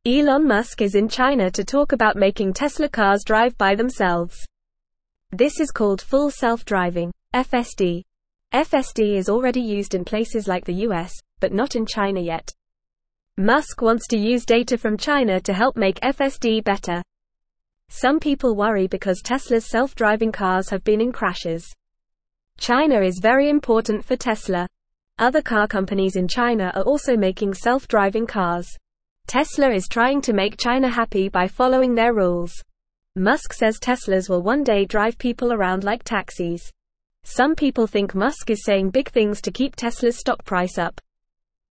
Elon Musk is in China to talk about making Tesla cars drive by themselves. This is called full self-driving, FSD. FSD is already used in places like the US, but not in China yet. Musk wants to use data from China to help make FSD better. Some people worry because Tesla's self-driving cars have been in crashes. China is very important for Tesla. Other car companies in China are also making self-driving cars. Tesla is trying to make China happy by following their rules. Musk says Teslas will one day drive people around like taxis. Some people think Musk is saying big things to keep Tesla's stock price up.